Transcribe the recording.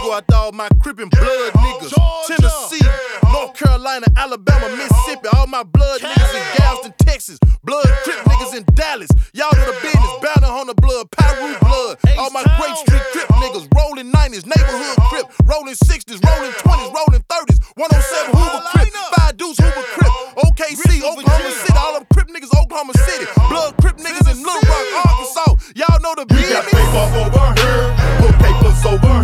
go out to all my Crippin' blood niggas. Tennessee, North Carolina, Alabama, Mississippi. All my blood niggas in Galveston, Texas. Blood Crip niggas in Dallas. Y'all know the business. Bounty Hunter blood, Pyru blood. All my Grape Street Crip niggas. Rolling 90s, neighborhood Crip. Rolling 60s, rolling 20s, rolling 30s. 107 Hoover Crip. 5 Deuce Hoover Crip. OKC, Oklahoma City. All them Crip niggas, Oklahoma City. Blood Crip niggas in Little Rock, Arkansas. Y'all know the business. We got paper over here, put papers over